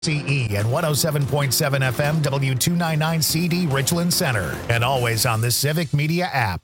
CE and 107.7 FM W299CD Richland Center, and always on the Civic Media app.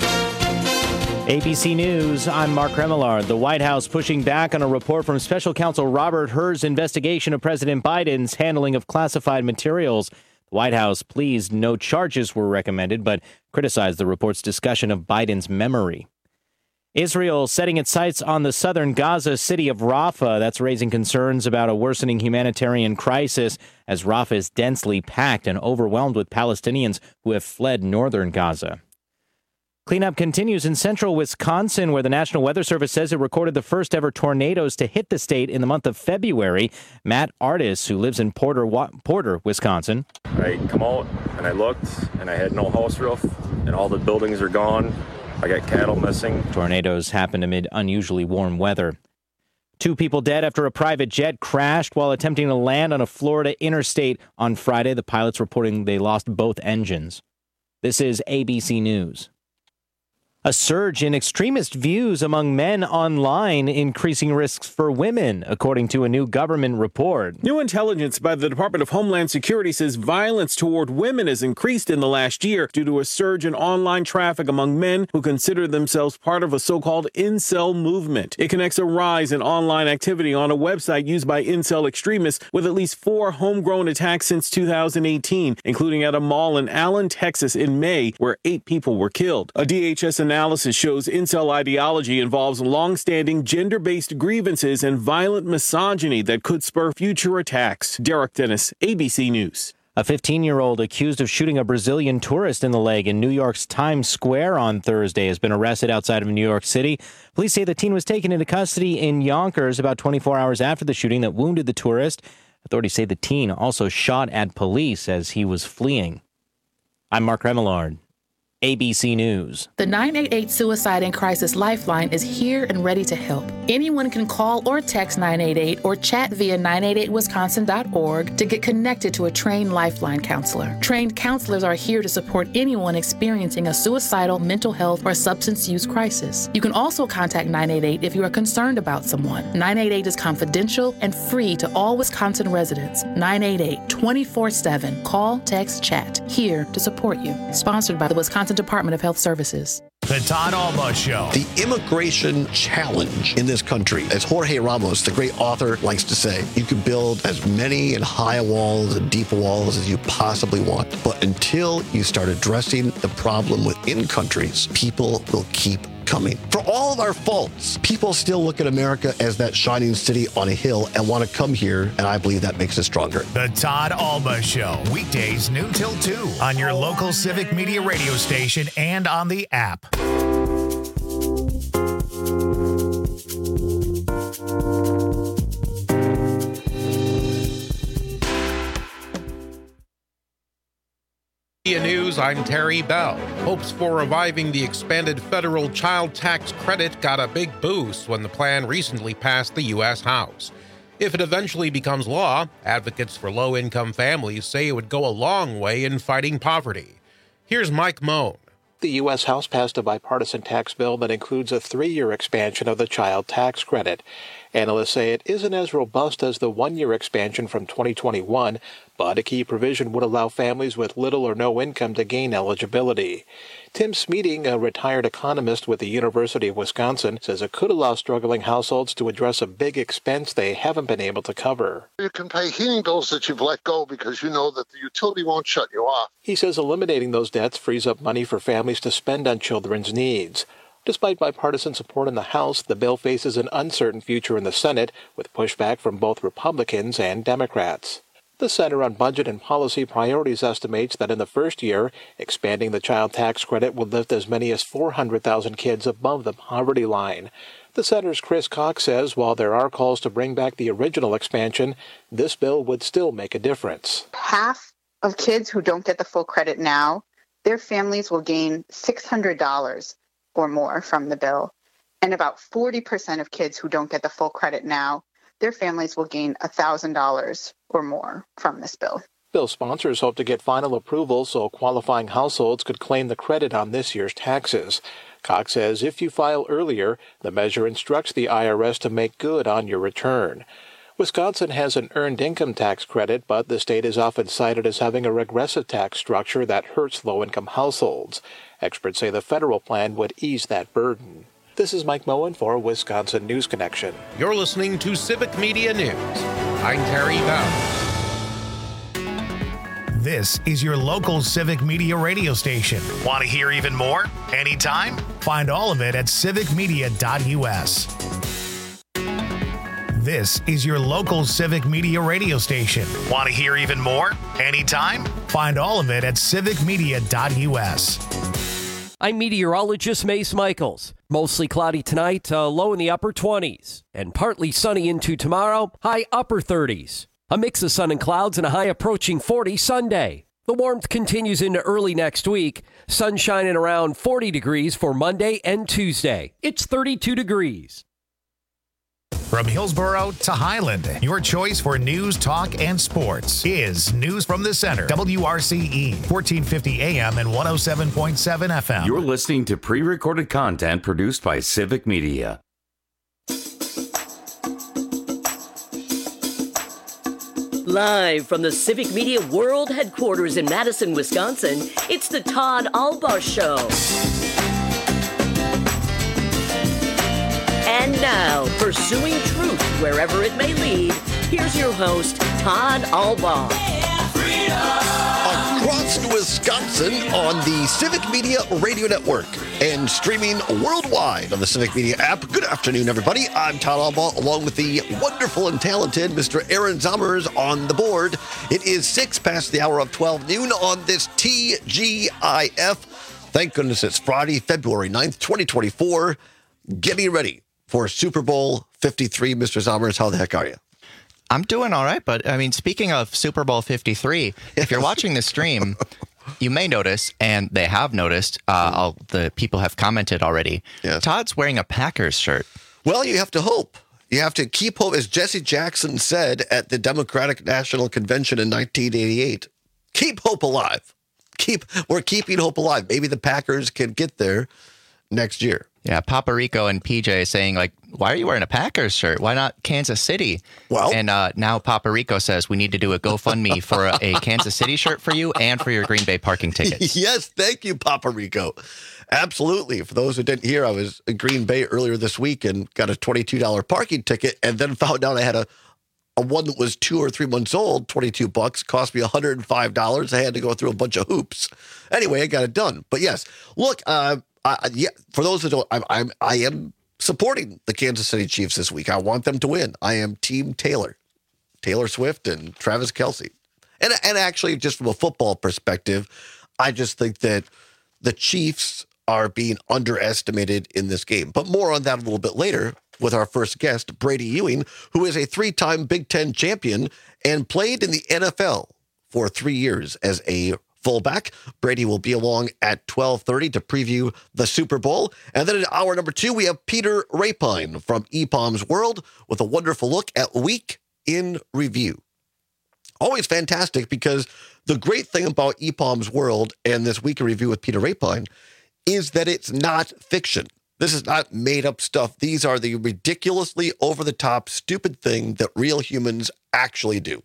ABC News, I'm Mark Remillard. The White House pushing back on a report from Special Counsel Robert Hur's investigation of President Biden's handling of classified materials. The White House pleased no charges were recommended, but criticized the report's discussion of Biden's memory. Israel setting its sights on the southern Gaza city of Rafah. That's raising concerns about a worsening humanitarian crisis as Rafah is densely packed and overwhelmed with Palestinians who have fled northern Gaza. Cleanup continues in central Wisconsin, where the National Weather Service says it recorded the first ever tornadoes to hit the state in the month of February. Matt Artis, who lives in Porter, Wisconsin. I come out and I looked and I had no house roof and all the buildings are gone. I got cattle missing. Tornadoes happened amid unusually warm weather. 2 people dead after a private jet crashed while attempting to land on a Florida interstate on Friday. The pilots reporting they lost both engines. This is ABC News. A surge in extremist views among men online, increasing risks for women, according to a new government report. New intelligence by the Department of Homeland Security says violence toward women has increased in the last year due to a surge in online traffic among men who consider themselves part of a so-called incel movement. It connects a rise in online activity on a website used by incel extremists with at least 4 homegrown attacks since 2018, including at a mall in Allen, Texas in May, where 8 people were killed. A DHS analysis shows incel ideology involves long-standing gender-based grievances and violent misogyny that could spur future attacks. Derek Dennis, ABC News. A 15-year-old accused of shooting a Brazilian tourist in the leg in New York's Times Square on Thursday has been arrested outside of New York City. Police say the teen was taken into custody in Yonkers about 24 hours after the shooting that wounded the tourist. Authorities say the teen also shot at police as he was fleeing. I'm Mark Remillard. ABC News. The 988 Suicide and Crisis Lifeline is here and ready to help. Anyone can call or text 988 or chat via 988wisconsin.org to get connected to a trained Lifeline counselor. Trained counselors are here to support anyone experiencing a suicidal, mental health, or substance use crisis. You can also contact 988 if you are concerned about someone. 988 is confidential and free to all Wisconsin residents. 988 24/7. Call, text, chat. Here to support you. Sponsored by the Wisconsin Department of Health Services. The Todd Alba Show. The immigration challenge in this country, as Jorge Ramos, the great author, likes to say, you can build as many and high walls and deep walls as you possibly want. But until you start addressing the problem within countries, people will keep coming. For all of our faults, people still look at America as that shining city on a hill and want to come here, and I believe that makes us stronger. The Todd Alba Show, weekdays noon till 2 on your local Civic Media radio station and on the app. News, I'm Terry Bell. Hopes for reviving the expanded federal child tax credit got a big boost when the plan recently passed the U.S. House. If it eventually becomes law, advocates for low-income families say it would go a long way in fighting poverty. Here's Mike Moan. The U.S. House passed a bipartisan tax bill that includes a 3-year expansion of the child tax credit. Analysts say it isn't as robust as the 1-year expansion from 2021, but a key provision would allow families with little or no income to gain eligibility. Tim Smeating, a retired economist with the University of Wisconsin, says it could allow struggling households to address a big expense they haven't been able to cover. You can pay heating bills that you've let go because you know that the utility won't shut you off. He says eliminating those debts frees up money for families to spend on children's needs. Despite bipartisan support in the House, the bill faces an uncertain future in the Senate, with pushback from both Republicans and Democrats. The Center on Budget and Policy Priorities estimates that in the first year, expanding the child tax credit will lift as many as 400,000 kids above the poverty line. The center's Chris Cox says while there are calls to bring back the original expansion, this bill would still make a difference. Half of kids who don't get the full credit now, their families will gain $600 or more from the bill. And about 40% of kids who don't get the full credit now, their families will gain $1,000 or more from this bill. Bill sponsors hope to get final approval so qualifying households could claim the credit on this year's taxes. Cox says if you file earlier, the measure instructs the IRS to make good on your return. Wisconsin has an earned income tax credit, but the state is often cited as having a regressive tax structure that hurts low-income households. Experts say the federal plan would ease that burden. This is Mike Moen for Wisconsin News Connection. You're listening to Civic Media News. I'm Terry Bowers. This is your local Civic Media radio station. Want to hear even more? Anytime? Find all of it at civicmedia.us. This is your local Civic Media radio station. Want to hear even more? Anytime? Find all of it at civicmedia.us. I'm meteorologist Mace Michaels. Mostly cloudy tonight, low in the upper 20s. And partly sunny into tomorrow, high upper 30s. A mix of sun and clouds and a high approaching 40 Sunday. The warmth continues into early next week. Sunshine at around 40 degrees for Monday and Tuesday. It's 32 degrees. From Hillsboro to Highland, your choice for news, talk, and sports is News from the Center. WRCE, 1450 AM and 107.7 FM. You're listening to pre-recorded content produced by Civic Media. Live from the Civic Media World Headquarters in Madison, Wisconsin, it's the Todd Albaugh Show. And now, pursuing truth wherever it may lead, here's your host, Todd Albaugh. Across Wisconsin on the Civic Media Radio Network and streaming worldwide on the Civic Media app. Good afternoon, everybody. I'm Todd Albaugh, along with the wonderful and talented Mr. Aaron Zommers on the board. It is 6 past the hour of 12 noon on this TGIF. Thank goodness it's Friday, February 9th, 2024. Getting ready for Super Bowl 53. Mr. Zommers, how the heck are you? I'm doing all right, but I mean, speaking of Super Bowl 53, if you're watching the stream, you may notice, and they have noticed, the people have commented already, yes. Todd's wearing a Packers shirt. Well, you have to hope. You have to keep hope, as Jesse Jackson said at the Democratic National Convention in 1988. Keep hope alive. We're keeping hope alive. Maybe the Packers can get there next year. Yeah, Papa Rico and PJ saying, like, why are you wearing a Packers shirt? Why not Kansas City? Well, and now Papa Rico says we need to do a GoFundMe for a Kansas City shirt for you and for your Green Bay parking tickets. Yes, thank you, Papa Rico. Absolutely. For those who didn't hear, I was in Green Bay earlier this week and got a $22 parking ticket, and then found out I had a one that was 2 or 3 months old, $22, cost me $105. I had to go through a bunch of hoops. Anyway, I got it done. But yes, look, yeah, for those who don't, I am supporting the Kansas City Chiefs this week. I want them to win. I am Team Taylor Swift and Travis Kelce. And actually, just from a football perspective, I just think that the Chiefs are being underestimated in this game. But more on that a little bit later with our first guest, Brady Ewing, who is a 3-time Big Ten champion and played in the NFL for 3 years as a fullback. Brady will be along at 12:30 to preview the Super Bowl. And then in hour number 2, we have Peter Rapine from EPOM's World with a wonderful look at Week in Review. Always fantastic, because the great thing about EPOM's World and this Week in Review with Peter Rapine is that it's not fiction. This is not made up stuff. These are the ridiculously over-the-top, stupid thing that real humans actually do,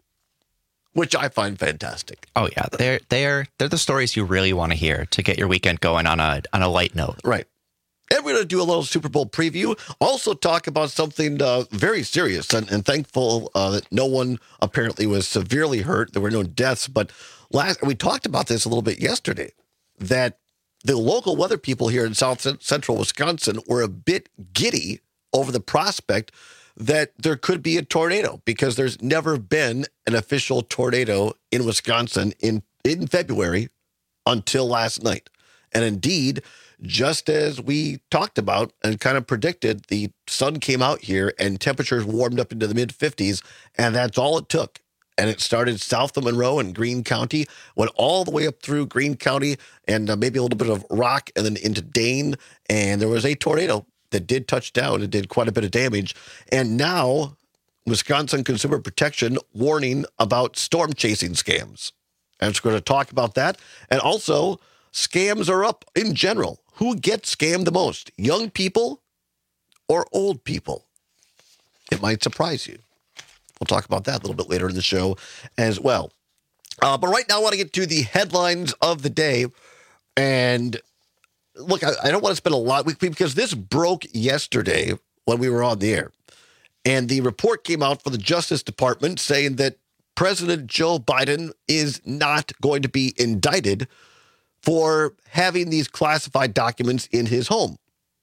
which I find fantastic. Oh yeah, they're the stories you really want to hear to get your weekend going on a light note. Right. And we're going to do a little Super Bowl preview. Also talk about something very serious, and thankful that no one apparently was severely hurt. There were no deaths, but we talked about this a little bit yesterday, that the local weather people here in South Central Wisconsin were a bit giddy over the prospect that there could be a tornado, because there's never been an official tornado in Wisconsin in February until last night. And indeed, just as we talked about and kind of predicted, the sun came out here and temperatures warmed up into the mid-50s, and that's all it took. And it started south of Monroe and Greene County, went all the way up through Greene County and maybe a little bit of Rock, and then into Dane, and there was a tornado that did touch down and did quite a bit of damage. And now, Wisconsin Consumer Protection warning about storm chasing scams. And we're going to talk about that. And also, scams are up in general. Who gets scammed the most? Young people or old people? It might surprise you. We'll talk about that a little bit later in the show as well. But right now I want to get to the headlines of the day. And look, I don't want to spend a lot because this broke yesterday when we were on the air. And the report came out from the Justice Department saying that President Joe Biden is not going to be indicted for having these classified documents in his home.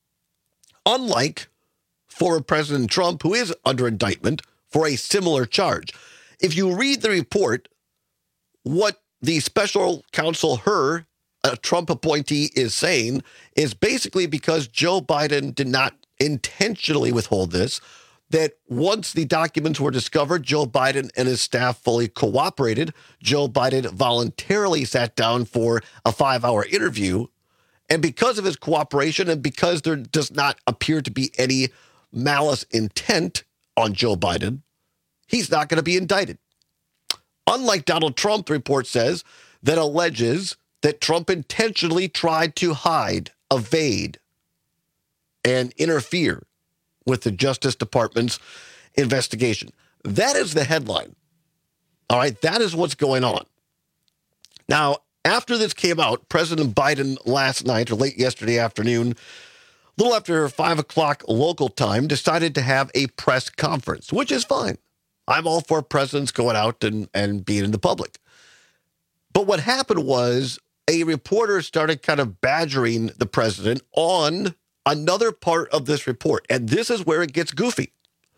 Unlike former President Trump, who is under indictment for a similar charge. If you read the report, what the special counsel Hur, a Trump appointee, is saying is basically because Joe Biden did not intentionally withhold this, that once the documents were discovered, Joe Biden and his staff fully cooperated. Joe Biden voluntarily sat down for a 5-hour interview. And because of his cooperation and because there does not appear to be any malice intent on Joe Biden, he's not going to be indicted. Unlike Donald Trump, the report says, that alleges that Trump intentionally tried to hide, evade, and interfere with the Justice Department's investigation. That is the headline. All right, that is what's going on. Now, after this came out, President Biden last night, or late yesterday afternoon, a little after 5 o'clock local time, decided to have a press conference, which is fine. I'm all for presidents going out and being in the public. But what happened was a reporter started kind of badgering the president on another part of this report. And this is where it gets goofy.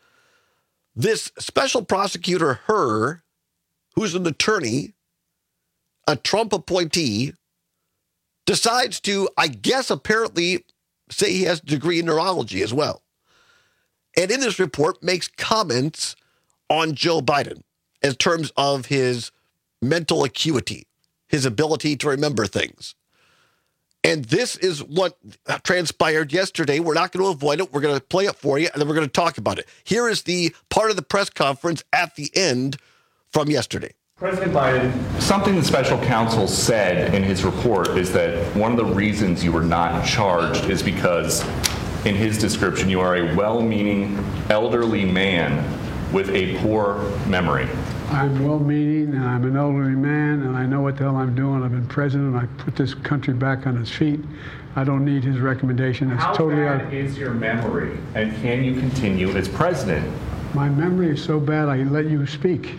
This special prosecutor, Hur, who's an attorney, a Trump appointee, decides to, I guess, apparently say he has a degree in neurology as well. And in this report makes comments on Joe Biden in terms of his mental acuity, his ability to remember things. And this is what transpired yesterday. We're not going to avoid it. We're going to play it for you, and then we're going to talk about it. Here is the part of the press conference at the end from yesterday. President Biden, something the special counsel said in his report is that one of the reasons you were not charged is because, in his description, you are a well-meaning elderly man with a poor memory. I'm well-meaning, and I'm an elderly man, and I know what the hell I'm doing. I've been president. I put this country back on its feet. I don't need his recommendation. It's How totally bad is your memory, and can you continue as president? My memory is so bad, I let you speak.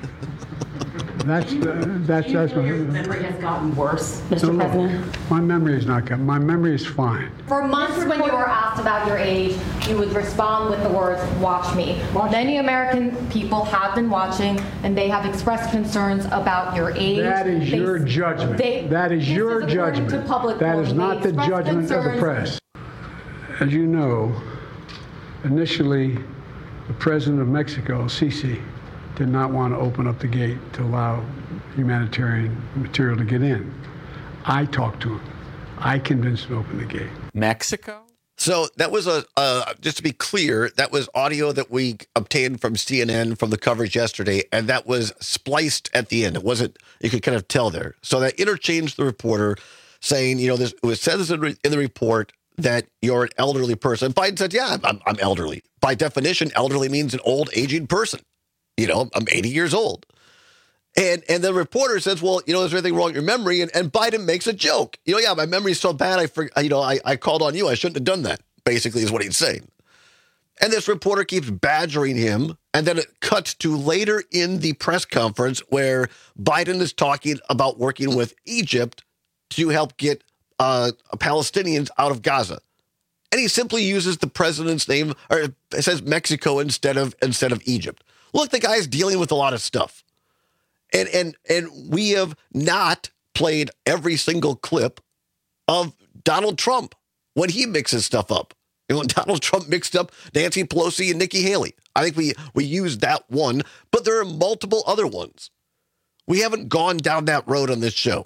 That's your memory has gotten worse, Mr. President? My memory is not good. My memory is fine. For months when you were asked about your age, you would respond with the words, watch me. Many American people have been watching, and they have expressed concerns about your age. That is your judgment. That is your judgment. That is not the judgment of the press. As you know, initially, the president of Mexico, Sisi, did not want to open up the gate to allow humanitarian material to get in. I talked to him. I convinced him to open the gate. Mexico? So that was just to be clear, that was audio that we obtained from CNN from the coverage yesterday, and that was spliced at the end. It wasn't, you could kind of tell there. So that interchanged the reporter saying, it says in the report that you're an elderly person. And Biden said, yeah, I'm elderly. By definition, elderly means an old, aging person. I'm 80 years old. And the reporter says, well, is there anything wrong with your memory? And Biden makes a joke. Yeah, my memory's so bad, I called on you. I shouldn't have done that, basically is what he's saying. And this reporter keeps badgering him. And then it cuts to later in the press conference where Biden is talking about working with Egypt to help get Palestinians out of Gaza. And he simply uses the president's name, or it says Mexico instead of Egypt. Look, the guy's dealing with a lot of stuff. And we have not played every single clip of Donald Trump when he mixes stuff up. When Donald Trump mixed up Nancy Pelosi and Nikki Haley. I think we used that one, but there are multiple other ones. We haven't gone down that road on this show.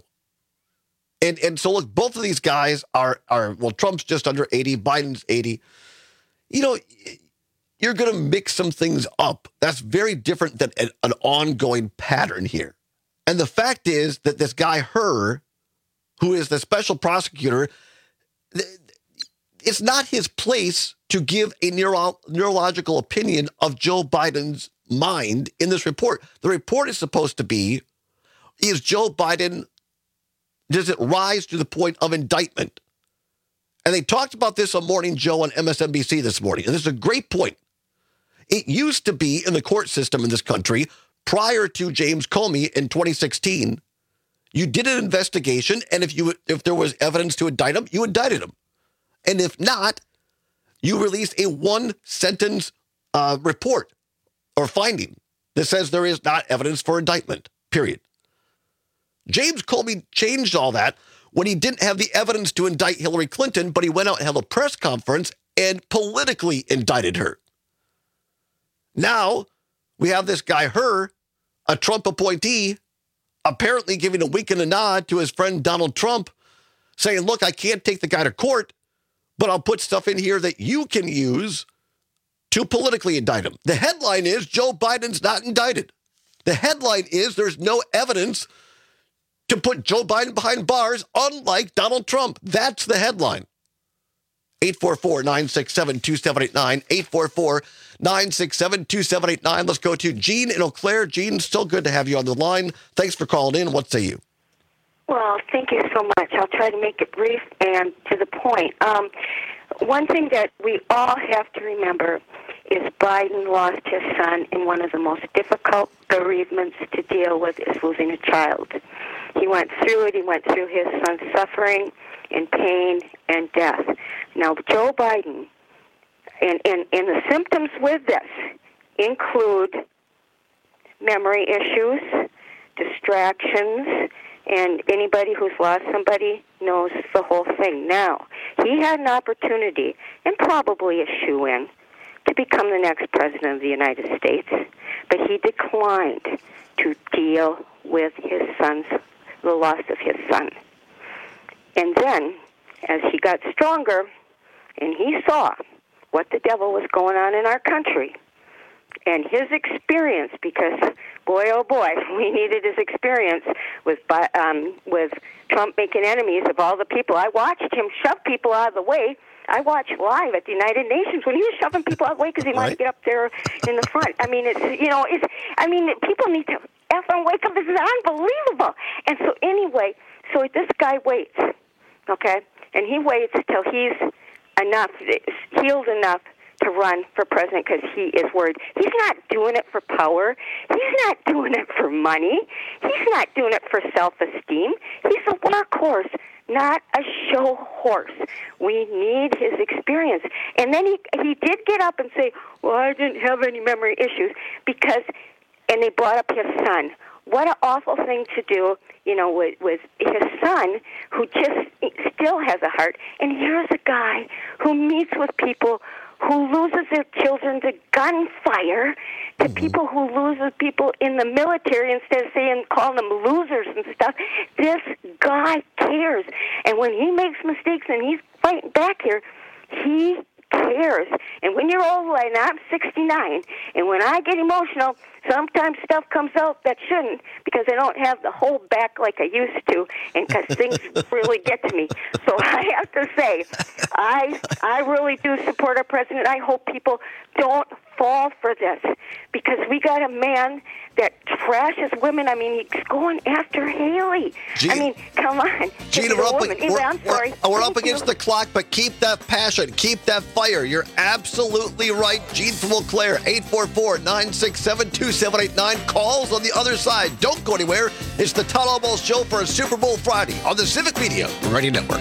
And so look, both of these guys are Trump's just under 80, Biden's 80. You're going to mix some things up. That's very different than an ongoing pattern here. And the fact is that this guy, Hur, who is the special prosecutor, it's not his place to give a neurological opinion of Joe Biden's mind in this report. The report is supposed to be, is Joe Biden, does it rise to the point of indictment? And they talked about this on Morning Joe on MSNBC this morning. And this is a great point. It used to be in the court system in this country prior to James Comey in 2016. You did an investigation, and if there was evidence to indict him, you indicted him. And if not, you released a one-sentence report or finding that says there is not evidence for indictment, period. James Comey changed all that when he didn't have the evidence to indict Hillary Clinton, but he went out and held a press conference and politically indicted her. Now, we have this guy, a Trump appointee, apparently giving a wink and a nod to his friend Donald Trump, saying, look, I can't take the guy to court, but I'll put stuff in here that you can use to politically indict him. The headline is Joe Biden's not indicted. The headline is there's no evidence to put Joe Biden behind bars, unlike Donald Trump. That's the headline. 844-967-2789, 844-967-2789. Let's go to Jean in Eau Claire. Jean, still good to have you on the line. Thanks for calling in. What say you? Well, thank you so much. I'll try to make it brief and to the point. One thing that we all have to remember is Biden lost his son in one of the most difficult bereavements to deal with is losing a child. He went through it. He went through his son's suffering and pain and death. Now, Joe Biden, and the symptoms with this include memory issues, distractions, and anybody who's lost somebody knows the whole thing. Now, he had an opportunity, and probably a shoo-in, to become the next president of the United States, but he declined to deal with the loss of his son. And then, as he got stronger, and he saw what the devil was going on in our country, and his experience, because boy, oh boy, we needed his experience with Trump making enemies of all the people. I watched him shove people out of the way. I watched live at the United Nations when he was shoving people out of the way because he wanted to get up there in the front. I mean, people need to effing wake up. This is unbelievable. And so anyway, so this guy waits, okay, and he waits till he's healed enough to run for president because he is worried. He's not doing it for power. He's not doing it for money. He's not doing it for self-esteem. He's a workhorse, not a show horse. We need his experience. And then he did get up and say, well, I didn't have any memory issues and they brought up his son. What an awful thing to do, with his son, who just still has a heart. And here's a guy who meets with people who loses their children to gunfire, to people who loses people in the military instead of calling them losers and stuff. This guy cares. And when he makes mistakes and he's fighting back here, he cares. And when you're old, and I'm 69, and when I get emotional, sometimes stuff comes out that shouldn't because I don't have the whole back like I used to, and because things really get to me. So I have to say, I really do support our president. I hope people don't fall for this because we got a man that trashes women. I mean, he's going after Haley. I mean, come on. Gina, we're up against the clock, but keep that passion, keep that fire. You're absolutely right. Gene from Eau Claire, 844-967-2789. Calls on the other side. Don't go anywhere. It's the Todd Albaugh Show for a Super Bowl Friday on the Civic Media Radio Network.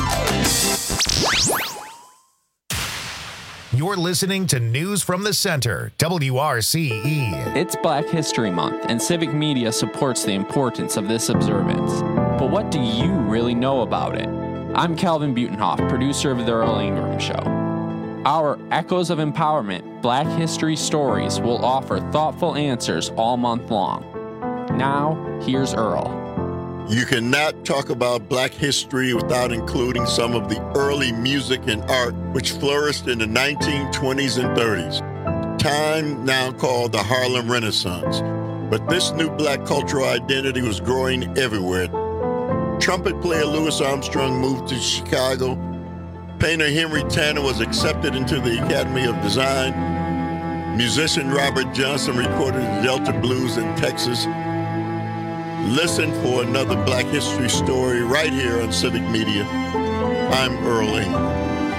You're listening to News from the Center, WRCE. It's Black History Month, and Civic Media supports the importance of this observance. But what do you really know about it? I'm Calvin Butenhoff, producer of The Earl Ingram Show. Our Echoes of Empowerment Black History Stories will offer thoughtful answers all month long. Now, here's Earl. You cannot talk about Black history without including some of the early music and art which flourished in the 1920s and 30s, time now called the Harlem Renaissance. But this new Black cultural identity was growing everywhere. Trumpet player Louis Armstrong moved to Chicago. Painter Henry Tanner was accepted into the Academy of Design. Musician Robert Johnson recorded the Delta Blues in Texas. Listen for another Black History story right here on Civic Media. I'm Earl Ingram.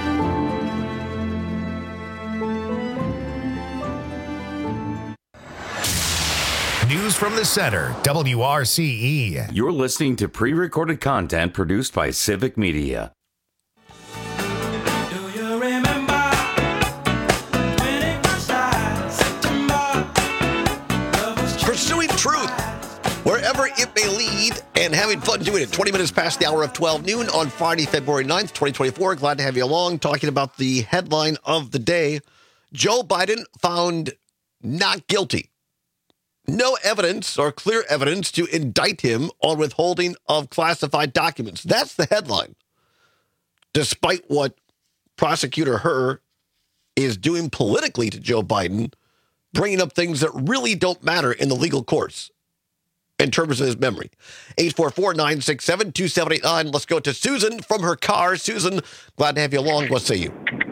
News from the Center, WRCE. You're listening to pre-recorded content produced by Civic Media. Pursuing truth wherever it may lead and having fun doing it. 20 minutes past the hour of 12 noon on Friday, February 9th, 2024. Glad to have you along talking about the headline of the day. Joe Biden found not guilty. No evidence or clear evidence to indict him on withholding of classified documents. That's the headline. Despite what Prosecutor Hur is doing politically to Joe Biden, bringing up things that really don't matter in the legal course in terms of his memory. 844-967-2789. Let's go to Susan from her car. Susan, glad to have you along. What say you?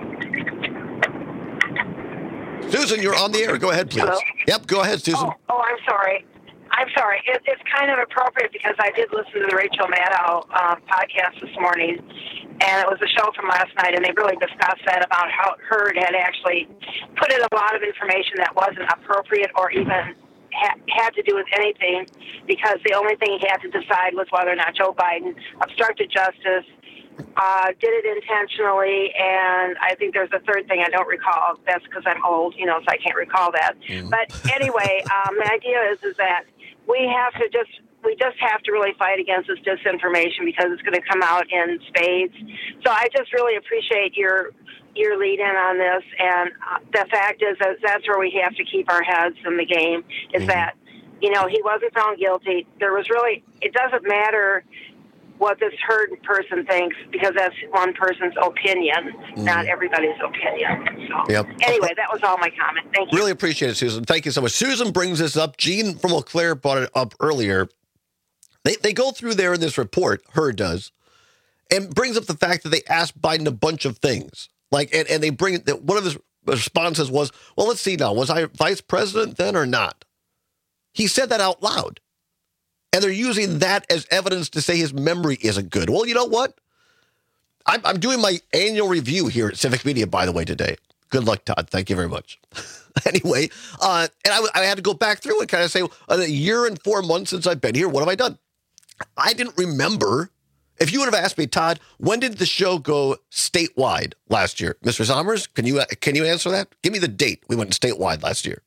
Susan, you're on the air. Go ahead, please. Hello? Yep, go ahead, Susan. Oh, I'm sorry. It's kind of appropriate because I did listen to the Rachel Maddow podcast this morning, and it was a show from last night, and they really discussed that about how Hurd had actually put in a lot of information that wasn't appropriate or even had to do with anything, because the only thing he had to decide was whether or not Joe Biden obstructed justice, did it intentionally, and I think there's a third thing I don't recall. That's because I'm old, so I can't recall that. But anyway, the idea is that we just have to really fight against this disinformation because it's going to come out in spades. So I just really appreciate your lead in on this, and the fact is that that's where we have to keep our heads in the game, is that, he wasn't found guilty. It doesn't matter what this Hurd person thinks, because that's one person's opinion, not everybody's opinion. So anyway, that was all my comment. Thank you. Really appreciate it, Susan. Thank you so much. Susan brings this up. Gene from Eau Claire brought it up earlier. They go through there in this report, Hurd does, and brings up the fact that they asked Biden a bunch of things. And they bring that one of his responses was, well, let's see now, was I vice president then or not? He said that out loud. And they're using that as evidence to say his memory isn't good. Well, you know what? I'm doing my annual review here at Civic Media, by the way, today. Good luck, Todd. Thank you very much. Anyway, and I had to go back through and kind of say, a year and 4 months since I've been here, what have I done? I didn't remember. If you would have asked me, Todd, when did the show go statewide last year? Mr. Sommers, can you answer that? Give me the date we went statewide last year.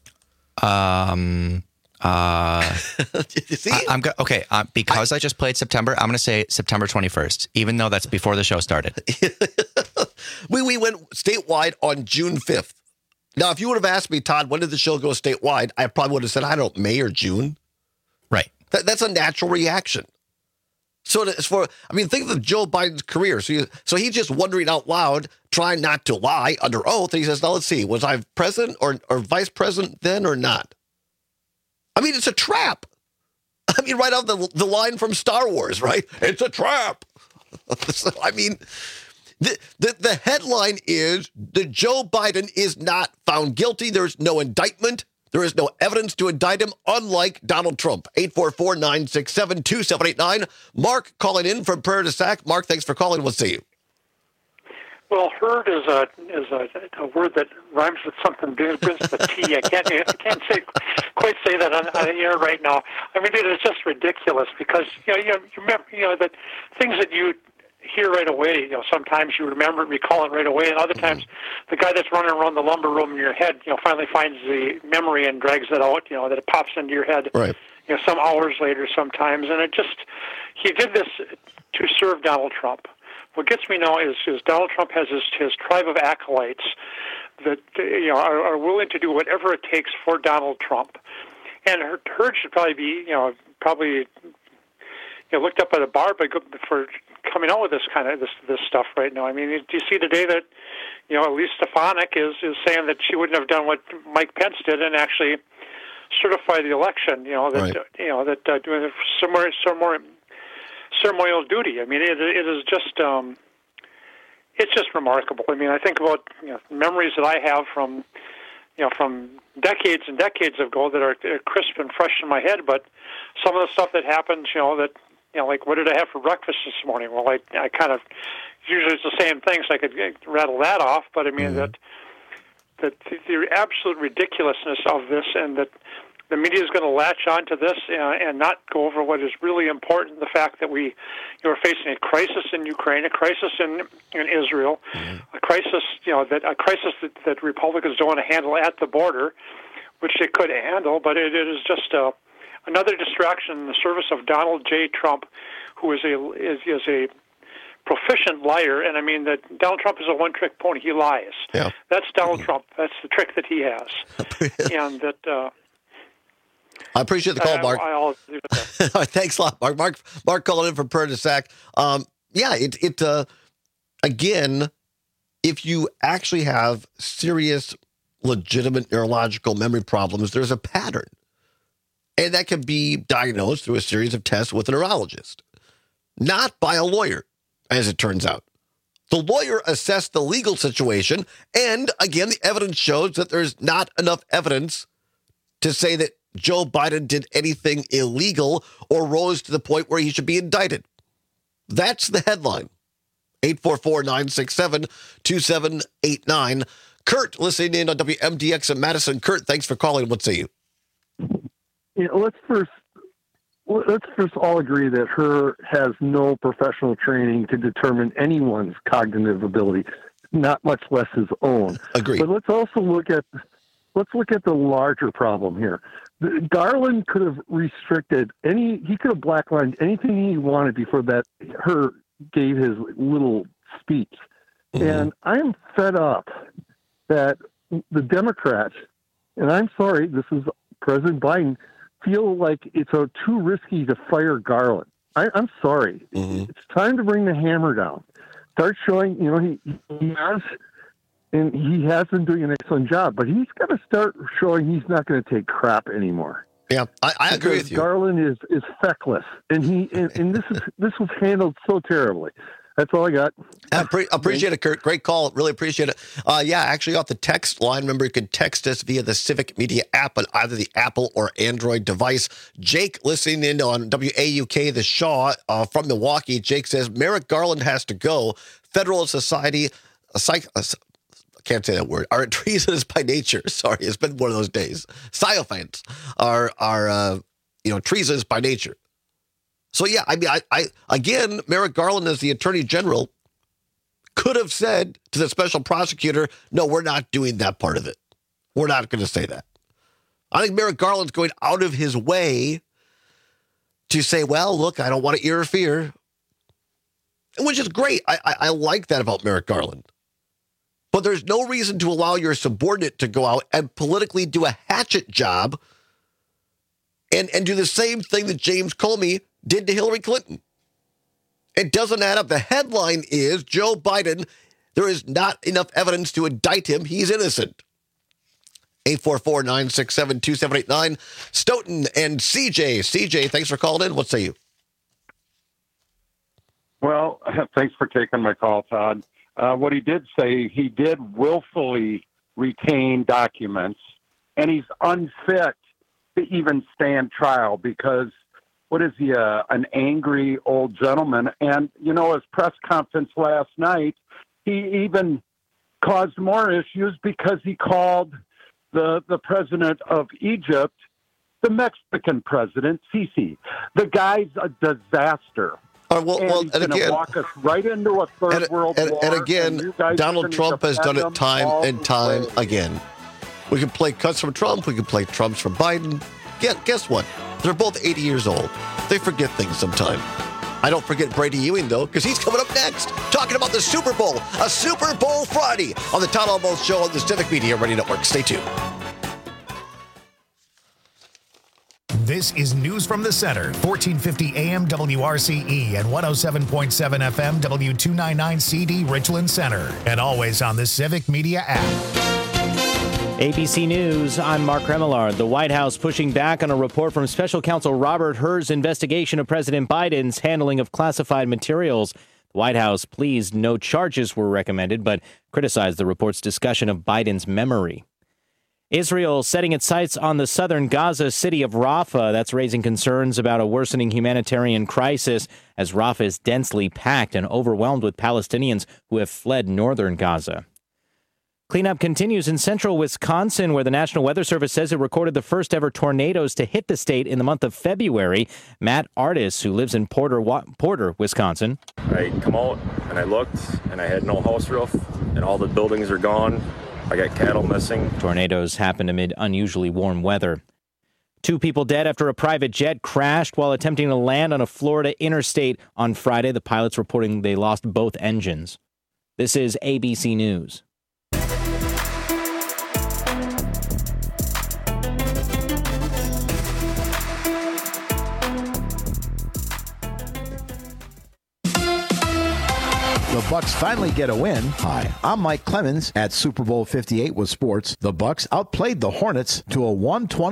See? Okay. Because I just played September, I'm going to say September 21st, even though that's before the show started. We went statewide on June 5th. Now, if you would have asked me, Todd, when did the show go statewide? I probably would have said, I don't know, May or June. Right. That's a natural reaction. So think of Joe Biden's career. So he's just wondering out loud, trying not to lie under oath. And he says, now let's see, was I president or vice president then or not? I mean, it's a trap. I mean, right off the line from Star Wars, right? It's a trap. So, I mean, the headline is that Joe Biden is not found guilty. There's no indictment. There is no evidence to indict him, unlike Donald Trump. 844-967-2789. Mark calling in from Prairie du Sac. Mark, thanks for calling. We'll see you. Well, Hurd is a word that rhymes with something begins with a T. I can't quite say that on the air right now. I mean, it is just ridiculous because you remember that things that you hear right away. Sometimes you recall it right away, and other times the guy that's running around the lumber room in your head, finally finds the memory and drags it out. That it pops into your head. Right. Some hours later, sometimes, and he did this to serve Donald Trump. What gets me now is Donald Trump has his tribe of acolytes that are willing to do whatever it takes for Donald Trump, and Hurd should probably be looked up at a bar for coming out with this kind of this stuff right now. I mean, do you see today that Elise Stefanik is saying that she wouldn't have done what Mike Pence did and actually certify the election? That doing some more ceremonial duty. I mean, it is just it's just remarkable. I mean, I think about memories that I have from from decades and decades ago that are crisp and fresh in my head. But some of the stuff that happened, like what did I have for breakfast this morning? Well, I kind of usually it's the same thing, so I could rattle that off. But I mean that the absolute ridiculousness of this, and that the media is going to latch onto this and not go over what is really important: the fact that we are facing a crisis in Ukraine, a crisis in Israel, a crisis that Republicans don't want to handle at the border, which they could handle, but it is just another distraction in the service of Donald J. Trump, who is a proficient liar. And I mean that Donald Trump is a one-trick pony. He lies. Yeah. That's Donald Trump. That's the trick that he has. And that. I appreciate the call, Mark. I'll leave it there. Thanks a lot, Mark. Mark calling in from Prairie du Sac. Again, if you actually have serious, legitimate neurological memory problems, there's a pattern. And that can be diagnosed through a series of tests with a neurologist, not by a lawyer, as it turns out. The lawyer assessed the legal situation, and again, the evidence shows that there's not enough evidence to say that Joe Biden did anything illegal or rose to the point where he should be indicted. That's the headline. 844-967-2789. Kurt, listening in on WMDX in Madison. Kurt, thanks for calling. What say you? Let's first all agree that Hur has no professional training to determine anyone's cognitive ability, not much less his own. Agreed. But let's also look at the larger problem here. Garland could have restricted he could have blacklined anything he wanted before that Hur gave his little speech. Mm-hmm. And I'm fed up that the Democrats, and I'm sorry, this is President Biden, feel like it's too risky to fire Garland. I'm sorry. Mm-hmm. It's time to bring the hammer down. Start showing, he has been doing an excellent job, but he's got to start showing he's not going to take crap anymore. Yeah, I agree with you. Garland is feckless, and this was handled so terribly. That's all I got. Appreciate it, Kurt. Great call. Really appreciate it. Actually off the text line. Remember, you can text us via the Civic Media app on either the Apple or Android device. Jake, listening in on WAUK, the Shaw from Milwaukee. Jake says, Merrick Garland has to go. Federalist Society, I can't say that word, are treasonous by nature. Sorry, it's been one of those days. Sycophants are treasonous by nature. So, yeah, I mean, I again, Merrick Garland, as the Attorney General, could have said to the special prosecutor, no, we're not doing that part of it. We're not going to say that. I think Merrick Garland's going out of his way to say, well, look, I don't want to interfere, which is great. I like that about Merrick Garland. But there's no reason to allow your subordinate to go out and politically do a hatchet job and do the same thing that James Comey did to Hillary Clinton. It doesn't add up. The headline is Joe Biden, there is not enough evidence to indict him. He's innocent. 844-967-2789. Stoughton and CJ. CJ, thanks for calling in. What say you? Well, thanks for taking my call, Todd. What he did say, he did willfully retain documents, and he's unfit to even stand trial because what is he, an angry old gentleman? And, his press conference last night, he even caused more issues because he called the president of Egypt the Mexican president, Sisi. The guy's a disaster. And again, walk us right into a third world war. And again, Donald Trump has done it time and time again. We can play cuts from Trump. We can play Trumps from Biden. Guess what? They're both 80 years old. They forget things sometimes. I don't forget Brady Ewing, though, because he's coming up next, talking about the Super Bowl, a Super Bowl Friday on the Todd Almost Show on the Civic Media Radio Network. Stay tuned. This is News from the Center, 1450 AM WRCE and 107.7 FM W299CD Richland Center, and always on the Civic Media app. ABC News, I'm Mark Remillard. The White House pushing back on a report from Special Counsel Robert Hur's investigation of President Biden's handling of classified materials. The White House pleased no charges were recommended, but criticized the report's discussion of Biden's memory. Israel setting its sights on the southern Gaza city of Rafah. That's raising concerns about a worsening humanitarian crisis as Rafah is densely packed and overwhelmed with Palestinians who have fled northern Gaza. Cleanup continues in central Wisconsin, where the National Weather Service says it recorded the first ever tornadoes to hit the state in the month of February. Matt Artis, who lives in Porter, Wisconsin. I come out and I looked and I had no house roof and all the buildings are gone. I got cattle missing. Tornadoes happened amid unusually warm weather. 2 people dead after a private jet crashed while attempting to land on a Florida interstate on Friday. The pilots reporting they lost both engines. This is ABC News. The Bucs finally get a win. Hi, I'm Mike Clemens at Super Bowl 58 with sports. The Bucs outplayed the Hornets to a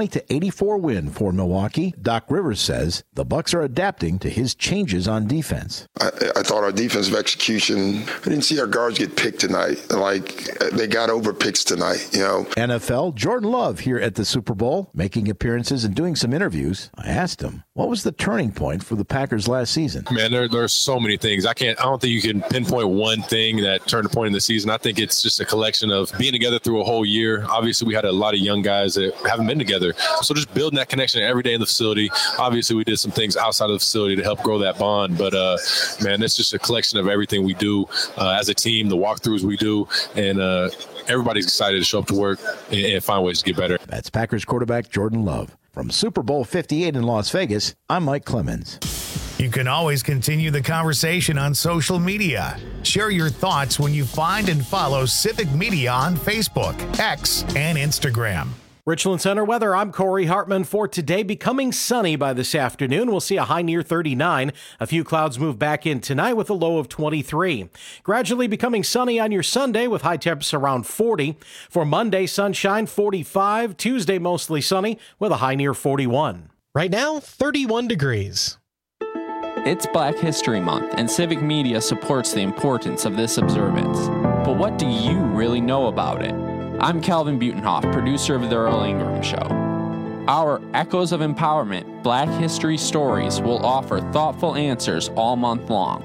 120-84 win for Milwaukee. Doc Rivers says the Bucs are adapting to his changes on defense. I thought our defensive execution, I didn't see our guards get picked tonight. Like, they got over picks tonight, you know. NFL, Jordan Love here at the Super Bowl, making appearances and doing some interviews. I asked him, what was the turning point for the Packers last season? Man, there's so many things. I don't think you can pinpoint one thing that turned a point in the season. I think it's just a collection of being together through a whole year. Obviously, we had a lot of young guys that haven't been together. So just building that connection every day in the facility. Obviously, we did some things outside of the facility to help grow that bond. But, man, it's just a collection of everything we do as a team, the walkthroughs we do, and everybody's excited to show up to work and find ways to get better. That's Packers quarterback Jordan Love. From Super Bowl 58 in Las Vegas, I'm Mike Clemens. You can always continue the conversation on social media. Share your thoughts when you find and follow Civic Media on Facebook, X, and Instagram. Richland Center weather, I'm Corey Hartman. For today, becoming sunny by this afternoon. We'll see a high near 39. A few clouds move back in tonight with a low of 23. Gradually becoming sunny on your Sunday with high temps around 40. For Monday, sunshine 45. Tuesday, mostly sunny with a high near 41. Right now, 31 degrees. It's Black History Month, and Civic Media supports the importance of this observance. But what do you really know about it? I'm Calvin Butenhoff, producer of The Earl Ingram Show. Our Echoes of Empowerment Black History Stories will offer thoughtful answers all month long.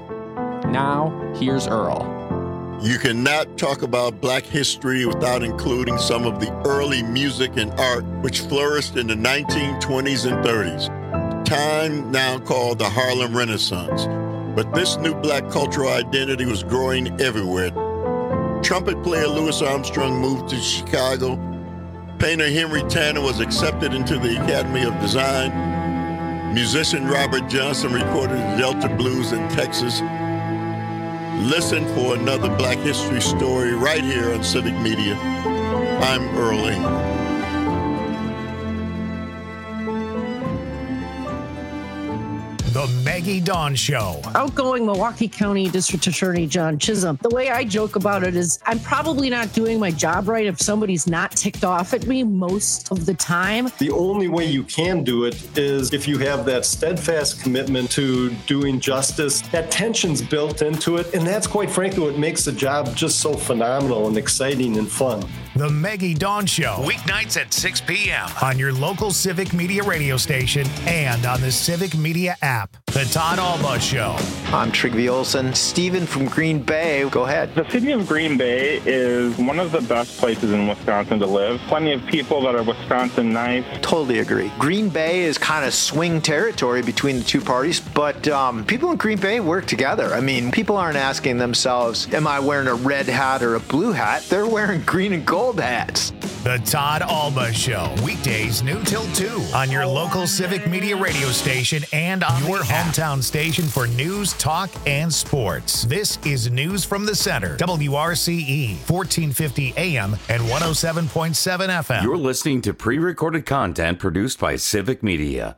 Now, here's Earl. You cannot talk about Black history without including some of the early music and art which flourished in the 1920s and 30s. Time now called the Harlem Renaissance. But this new Black cultural identity was growing everywhere. Trumpet player Louis Armstrong moved to Chicago. Painter Henry Tanner was accepted into the Academy of Design. Musician Robert Johnson recorded the Delta Blues in Texas. Listen for another Black history story right here on Civic Media. I'm Earl Ingram. The Maggie Dawn Show. Outgoing Milwaukee County District Attorney John Chisholm. The way I joke about it is I'm probably not doing my job right if somebody's not ticked off at me most of the time. The only way you can do it is if you have that steadfast commitment to doing justice. That tension's built into it, and that's quite frankly what makes the job just so phenomenal and exciting and fun. The Maggie Dawn Show, weeknights at 6 p.m. on your local Civic Media radio station and on the Civic Media app. The Todd Alba Show. I'm Trigby Olson. Steven from Green Bay. Go ahead. The city of Green Bay is one of the best places in Wisconsin to live. Plenty of people that are Wisconsin nice. Totally agree. Green Bay is kind of swing territory between the two parties, but people in Green Bay work together. I mean, people aren't asking themselves, am I wearing a red hat or a blue hat? They're wearing green and gold hats. The Todd Alba Show, weekdays noon till 2 on your local Civic Media radio station and on your hometown station for news, talk, and sports. This is News from the Center, WRCE, 1450 AM and 107.7 FM. You're listening to pre-recorded content produced by Civic Media.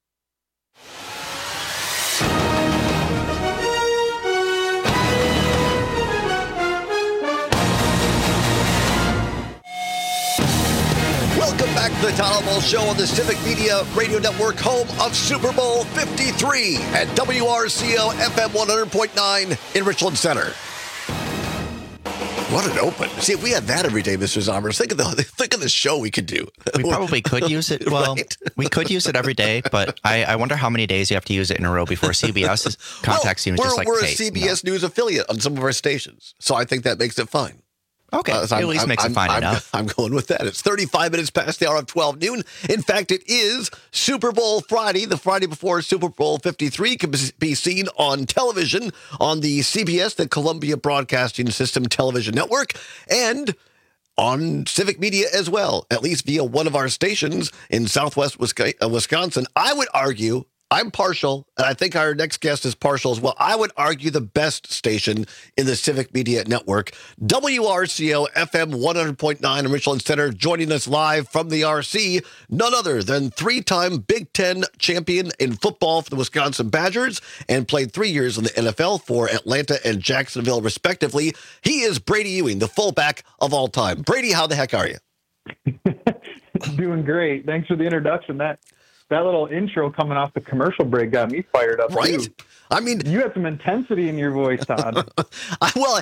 Welcome back to the Todd Alba Show on the Civic Media Radio Network, home of Super Bowl 53 at WRCO FM 100.9 in Richland Center. Run it open. See, if we had that every day, Mr. Zombers, think of the show we could do. We probably could use it. Well, right? We could use it every day, but I wonder how many days you have to use it in a row before CBS contacts you and just like, we're a CBS News affiliate on some of our stations, so I think that makes it fine. Okay, at least makes it fine enough. I'm going with that. It's 35 minutes past the hour of 12 noon. In fact, it is Super Bowl Friday. The Friday before Super Bowl 53 can be seen on television on the CBS, the Columbia Broadcasting System television network, and on Civic Media as well, at least via one of our stations in Southwest Wisconsin. I would argue, I'm partial, and I think our next guest is partial as well. I would argue the best station in the Civic Media Network, WRCO FM 100.9 in Richland Center. Joining us live from the RC, none other than three-time Big Ten champion in football for the Wisconsin Badgers and played 3 years in the NFL for Atlanta and Jacksonville, respectively. He is Brady Ewing, the fullback of all time. Brady, how the heck are you? Doing great. Thanks for the introduction. That little intro coming off the commercial break got me fired up, right? Too. I mean, you have some intensity in your voice, Todd. Well,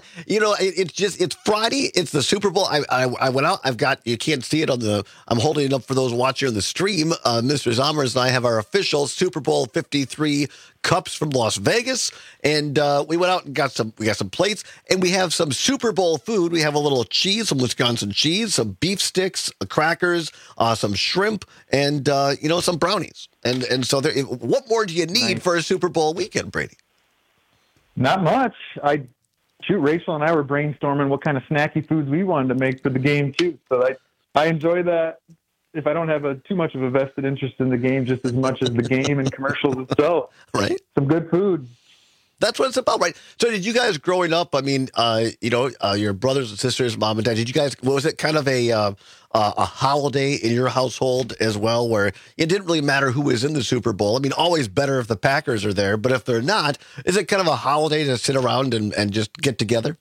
it's Friday. It's the Super Bowl. I went out. You can't see it I'm holding it up for those watching on the stream. Mr. Zommers and I have our official Super Bowl 53 cups from Las Vegas. And we went out and got some plates, and we have some Super Bowl food. We have a little cheese, some Wisconsin cheese, some beef sticks, crackers, some shrimp, and some brownies. And so what more do you need for a Super Bowl weekend, Brady? Not much. Rachel and I were brainstorming what kind of snacky foods we wanted to make for the game too. So I enjoy that. If I don't have too much of a vested interest in the game, just as much as the game and commercials itself. Right. Some good food. That's what it's about, right? So did you guys growing up, I mean, your brothers and sisters, mom and dad, was it kind of a holiday in your household as well, where it didn't really matter who was in the Super Bowl? I mean, always better if the Packers are there, but if they're not, is it kind of a holiday to sit around and just get together?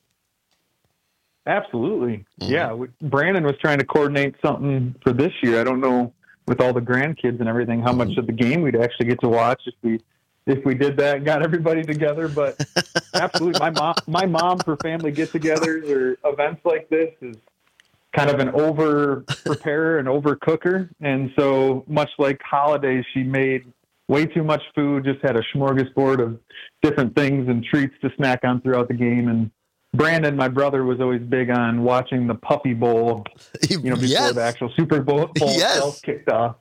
Absolutely. Mm-hmm. Yeah. Brandon was trying to coordinate something for this year. I don't know, with all the grandkids and everything, how much of the game we'd actually get to watch if we did that and got everybody together. But absolutely, my mom for family get-togethers or events like this is kind of an over-preparer and over-cooker. And so much like holidays, she made way too much food, just had a smorgasbord of different things and treats to snack on throughout the game. And Brandon, my brother, was always big on watching the Puppy Bowl, before the actual Super Bowl itself kicked off.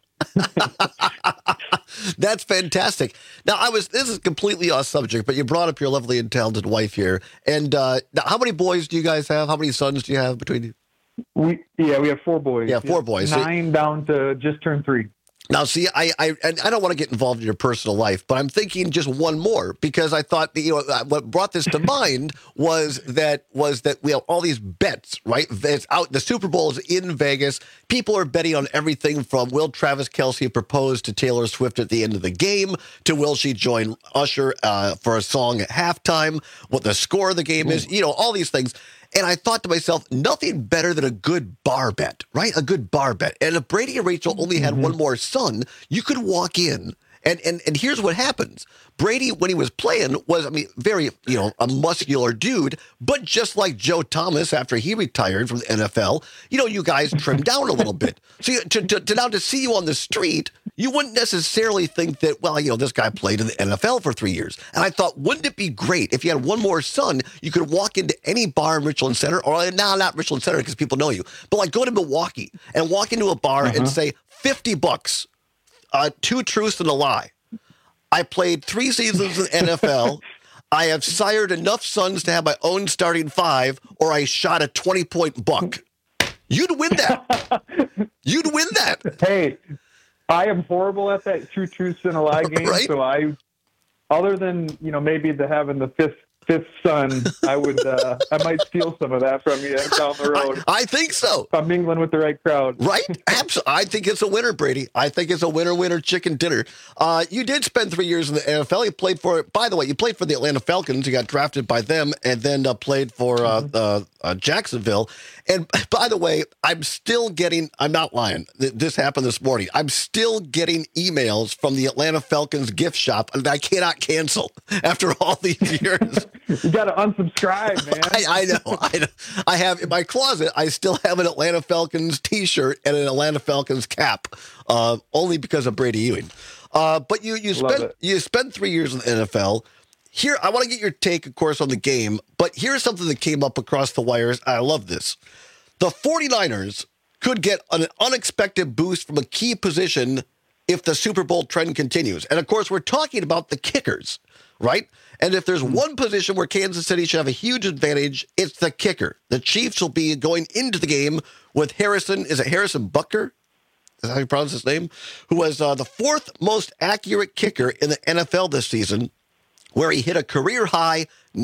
That's fantastic. Now, this is completely off subject, but you brought up your lovely and talented wife here. And now, how many boys do you guys have? How many sons do you have between you? We have 4 boys. Yeah, 4 boys. 9 down to just turned 3. Now, see, I don't want to get involved in your personal life, but I'm thinking just one more, because I thought, what brought this to mind was that we have all these bets, right? It's out. The Super Bowl is in Vegas. People are betting on everything from will Travis Kelce propose to Taylor Swift at the end of the game to will she join Usher for a song at halftime, what the score of the game is, all these things. And I thought to myself, nothing better than a good bar bet, right? A good bar bet. And if Brady and Rachel only had one more son, you could walk in. And here's what happens. Brady, when he was playing, was, very, a muscular dude, but just like Joe Thomas after he retired from the NFL, you guys trimmed down a little bit. So to see you on the street, you wouldn't necessarily think that, this guy played in the NFL for 3 years. And I thought, wouldn't it be great if you had one more son, you could walk into any bar in Richland Center, or now not Richland Center because people know you, but like go to Milwaukee and walk into a bar and say, $50, 2 truths and a lie. I played 3 seasons in the NFL. I have sired enough sons to have my own starting 5, or I shot a 20-point buck. You'd win that. You'd win that. Hey, I am horrible at that 2 truths and a lie game. Right? So other than, maybe having the fifth son, I might steal some of that from you down the road. I think so. If I'm mingling with the right crowd. Right? Absolutely. I think it's a winner, Brady. I think it's a winner chicken dinner. You did spend 3 years in the NFL. You played for the Atlanta Falcons. You got drafted by them and then played for Jacksonville. And by the way, I'm not lying. This happened this morning. I'm still getting emails from the Atlanta Falcons gift shop, and I cannot cancel after all these years. You got to unsubscribe, man. I know. I have in my closet, I still have an Atlanta Falcons t-shirt and an Atlanta Falcons cap, only because of Brady Ewing. But you spent 3 years in the NFL. Here, I want to get your take, of course, on the game, but here's something that came up across the wires. I love this. The 49ers could get an unexpected boost from a key position if the Super Bowl trend continues. And, of course, we're talking about the kickers, right? And if there's one position where Kansas City should have a huge advantage, it's the kicker. The Chiefs will be going into the game with Harrison Butker? Is that how you pronounce his name? Who was the fourth most accurate kicker in the NFL this season, where he hit a career-high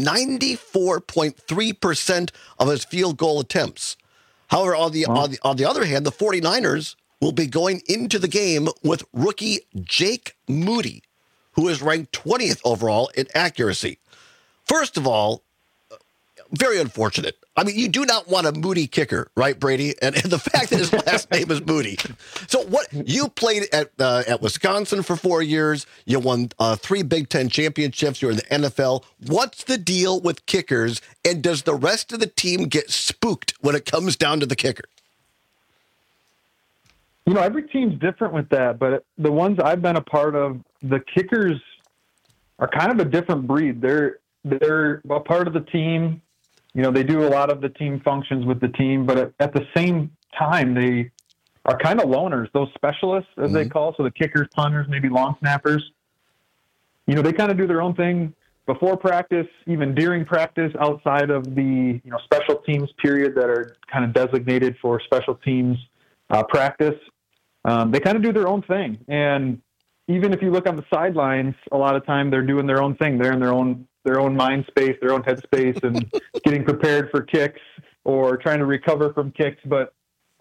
94.3% of his field goal attempts. However, on the other hand, the 49ers will be going into the game with rookie Jake Moody, who is ranked 20th overall in accuracy. First of all, very unfortunate. I mean, you do not want a Moody kicker, right, Brady? And the fact that his last name is Moody. So what you played at Wisconsin for 4 years. You won 3 Big Ten championships. You're in the NFL. What's the deal with kickers? And does the rest of the team get spooked when it comes down to the kicker? You know, every team's different with that, but the ones I've been a part of, the kickers are kind of a different breed. They're a part of the team. You know, they do a lot of the team functions with the team, but at the same time, they are kind of loners, those specialists, as they call. So the kickers, punters, maybe long snappers, you know, they kind of do their own thing before practice, even during practice, outside of the, you know, special teams period that are kind of designated for special teams practice. They kind of do their own thing. And even if you look on the sidelines, a lot of time they're doing their own thing. They're in their own mind space, their own head space, and getting prepared for kicks or trying to recover from kicks. But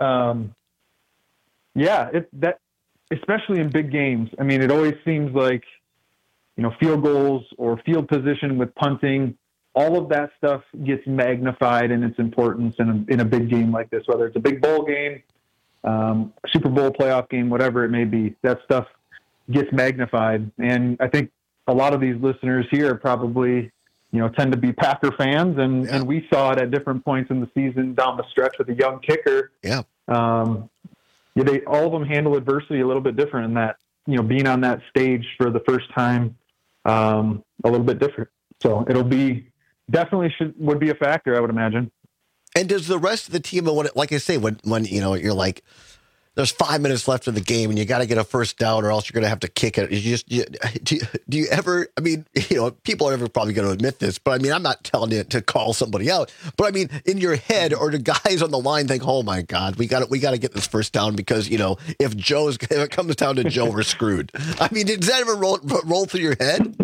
especially in big games, I mean, it always seems like, you know, field goals or field position with punting, all of that stuff gets magnified in its importance in a big game like this, whether it's a big bowl game, Super Bowl playoff game, whatever it may be. That stuff gets magnified. And I think a lot of these listeners here probably, you know, tend to be Packer fans, and we saw it at different points in the season down the stretch with a young kicker. Yeah. All of them handle adversity a little bit different in that, you know, being on that stage for the first time, a little bit different. So it'll be would be a factor, I would imagine. And does the rest of the team, like I say, when you know, you're like, there's 5 minutes left in the game and you got to get a first down or else you're going to have to kick it. Do you ever, I mean, you know, people are probably going to admit this, but I mean, I'm not telling you to call somebody out, but I mean, in your head, or the guys on the line think, oh my God, we got to get this first down because, you know, if it comes down to Joe, we're screwed. I mean, does that ever roll through your head?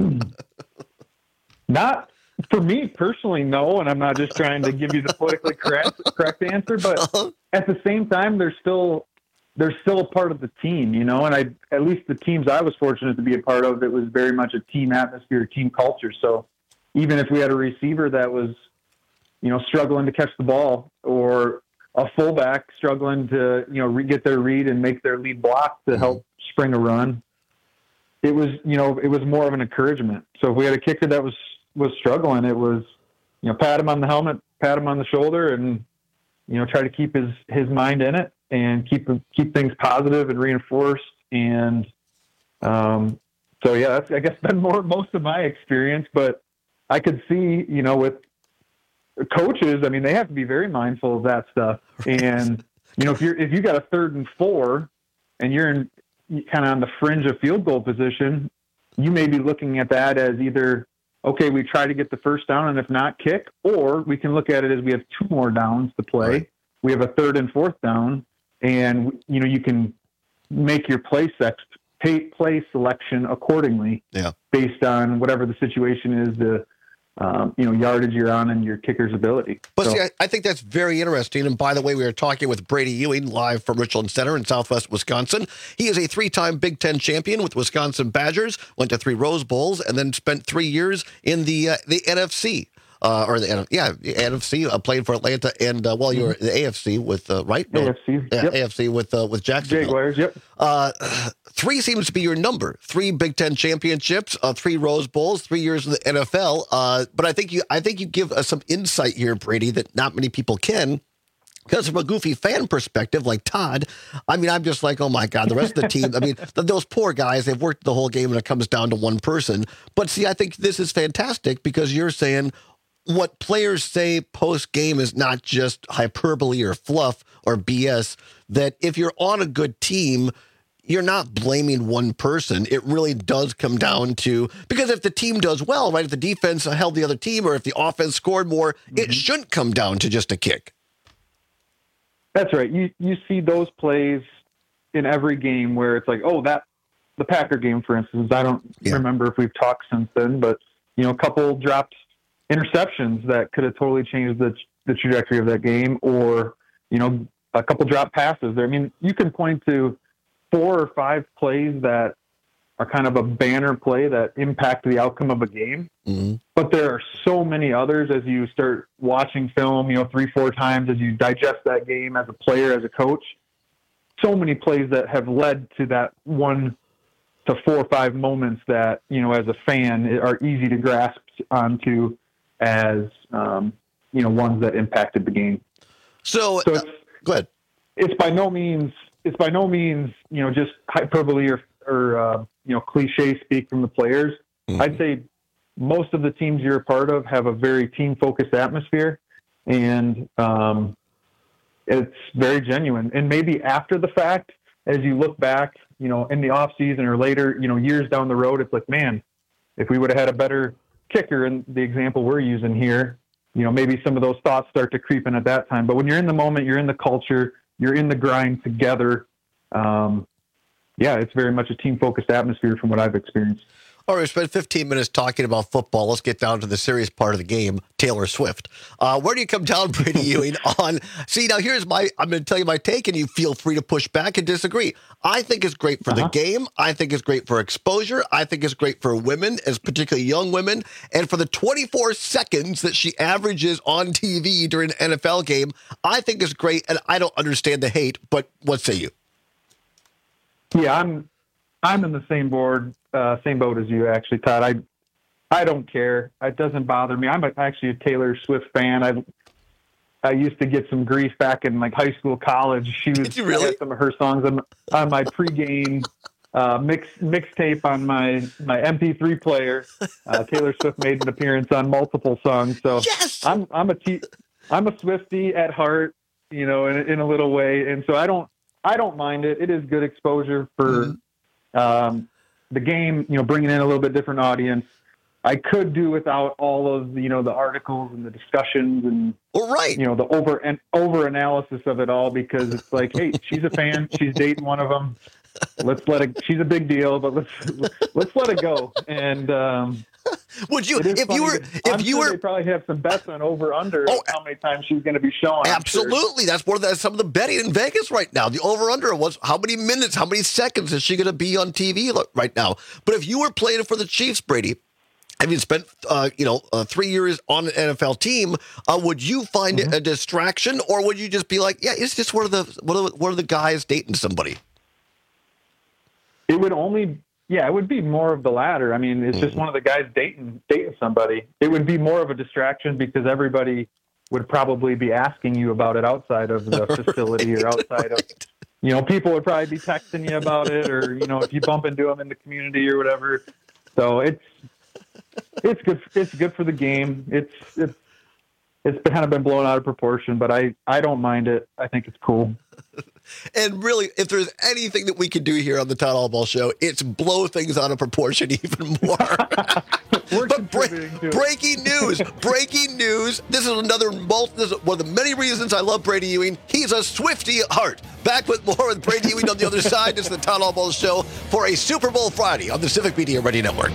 Not for me personally, no. And I'm not just trying to give you the politically correct answer, but at the same time, they're still a part of the team, you know, and at least the teams I was fortunate to be a part of, it was very much a team atmosphere, team culture. So even if we had a receiver that was, you know, struggling to catch the ball, or a fullback struggling to, you know, get their read and make their lead block to help spring a run, it was more of an encouragement. So if we had a kicker that was struggling, it was, you know, pat him on the helmet, pat him on the shoulder, and, you know, try to keep his mind in it and keep things positive and reinforced. And so, yeah, that's, I guess, been most of my experience. But I could see, you know, with coaches, I mean, they have to be very mindful of that stuff. And, you know, if you got a 3rd and 4 and you're kind of on the fringe of field goal position, you may be looking at that as either, okay, we try to get the first down, and if not, kick, or we can look at it as we have 2 more downs to play. Right. We have a 3rd and 4th down, and, you know, you can make your play selection accordingly, based on whatever the situation is, the you know, yardage you're on and your kicker's ability. But see, I think that's very interesting. And by the way, we are talking with Brady Ewing live from Richland Center in Southwest Wisconsin. He is a 3-time Big Ten champion with Wisconsin Badgers, went to 3 Rose Bowls, and then spent 3 years in the NFC. or the NFC, playing for Atlanta, and you were the AFC with right? No, AFC, AFC with Jacksonville. Jaguars, yep. 3 seems to be your number. 3 Big Ten championships, 3 Rose Bowls, 3 years in the NFL. But I think you give us some insight here, Brady, that not many people can. Because from a goofy fan perspective, like Todd, I mean, I'm just like, oh my God, the rest of the team. I mean, those poor guys, they've worked the whole game and it comes down to one person. But see, I think this is fantastic because you're saying what players say post-game is not just hyperbole or fluff or BS, that if you're on a good team, you're not blaming one person. It really does come down to, because if the team does well, right, if the defense held the other team or if the offense scored more, it shouldn't come down to just a kick. That's right. You see those plays in every game where it's like, the Packer game, for instance, I don't remember if we've talked since then, but, a couple dropped interceptions that could have totally changed the trajectory of that game, or, a couple dropped passes there. I mean, you can point to 4 or 5 plays that are kind of a banner play that impact the outcome of a game. Mm-hmm. But there are so many others as you start watching film, 3-4 times as you digest that game as a player, as a coach. So many plays that have led to that 1 to 4 or 5 moments that, as a fan are easy to grasp onto as, ones that impacted the game. So it's, go ahead. It's by no means, just hyperbole or cliche speak from the players. Mm-hmm. I'd say most of the teams you're a part of have a very team-focused atmosphere, and it's very genuine. And maybe after the fact, as you look back, in the off season or later, years down the road, it's like, man, if we would have had a better kicker in the example we're using here, maybe some of those thoughts start to creep in at that time. But when you're in the moment, you're in the culture, you're in the grind together. It's very much a team-focused atmosphere from what I've experienced. All right, we spent 15 minutes talking about football. Let's get down to the serious part of the game, Taylor Swift. Where do you come down, Brady Ewing, on... See, now here's I'm going to tell you my take, and you feel free to push back and disagree. I think it's great for the game. I think it's great for exposure. I think it's great for women, as particularly young women. And for the 24 seconds that she averages on TV during an NFL game, I think it's great, and I don't understand the hate, but what say you? Yeah, I'm in the same boat as you, actually, Todd. I don't care. It doesn't bother me. I'm actually a Taylor Swift fan. I used to get some grief back in like high school, college. Did you really? I had some of her songs on my pregame mixtape on my MP3 player. Taylor Swift made an appearance on multiple songs. So yes! I'm a Swiftie at heart, in a little way, and so I don't mind it. It is good exposure for the game, bringing in a little bit different audience. I could do without all of the articles and the discussions and the over analysis of it all, because it's like, hey, she's a fan, she's dating one of them. She's a big deal, but let's let it go. And would you, if you were, they probably have some bets on over under how many times she's going to be shown. Absolutely, that's some of the betting in Vegas right now. The over under was how many minutes, how many seconds is she going to be on TV right now? But if you were playing for the Chiefs, Brady, and you spent 3 years on an NFL team, would you find it a distraction, or would you just be like, yeah, it's just one of the guys dating somebody? It would be more of the latter. I mean, it's just one of the guys dating somebody. It would be more of a distraction because everybody would probably be asking you about it outside of the facility or outside of, people would probably be texting you about it, or, if you bump into them in the community or whatever. So it's good. It's good for the game. It's kind of been blown out of proportion, but I don't mind it. I think it's cool. And really, if there's anything that we can do here on the Todd Allball Show, it's blow things out of proportion even more. But breaking news. This is one of the many reasons I love Brady Ewing. He's a Swiftie at heart. Back with more with Brady Ewing on the other side. This is the Todd Allball Show for a Super Bowl Friday on the Civic Media Radio Network.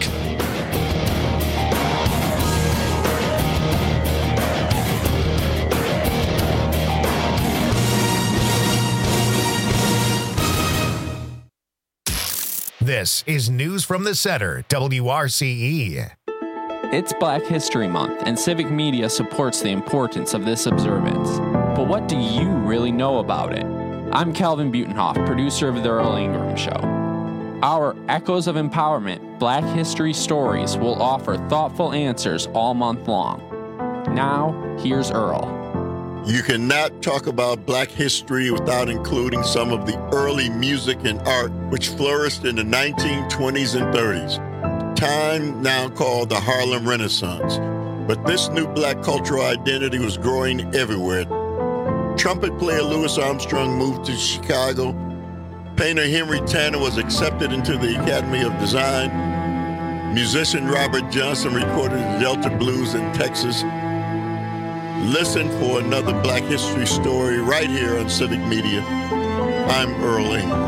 This is News from the Center, WRCE. It's Black History Month, and Civic Media supports the importance of this observance. But what do you really know about it? I'm Calvin Butenhoff, producer of The Earl Ingram Show. Our Echoes of Empowerment Black History Stories will offer thoughtful answers all month long. Now, here's Earl. You cannot talk about Black history without including some of the early music and art which flourished in the 1920s and 30s. Time now called the Harlem Renaissance. But this new Black cultural identity was growing everywhere. Trumpet player Louis Armstrong moved to Chicago. Painter Henry Tanner was accepted into the Academy of Design. Musician Robert Johnson recorded the Delta Blues in Texas. Listen for another Black history story right here on Civic Media. I'm Earl Ingram.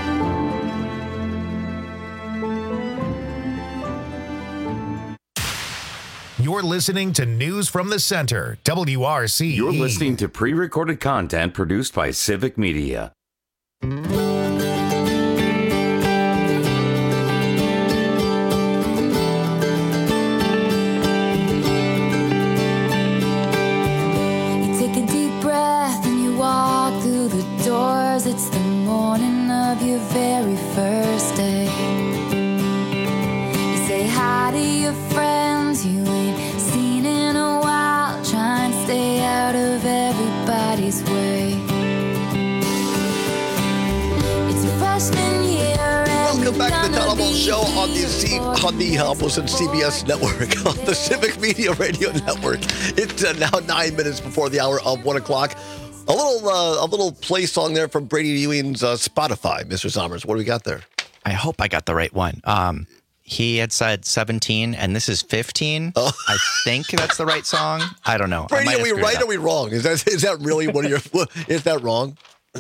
You're listening to News from the Center, WRCE. You're listening to pre-recorded content produced by Civic Media. It's the morning of your very first day. You say hi to your friends you ain't seen in a while. Try and stay out of everybody's way. It's your freshman year. Welcome back to the Telephone Show on the opposite CBS network, on the Civic Media Radio Network. It's now 9 minutes before the hour of 1 o'clock. A little play song there from Brady Ewing's Spotify, Mr. Sommers. What do we got there? I hope I got the right one. He had said 17, and this is 15. Oh. I think that's the right song. I don't know. Brady, are we right or are we wrong? Is that really one of your? Is that wrong?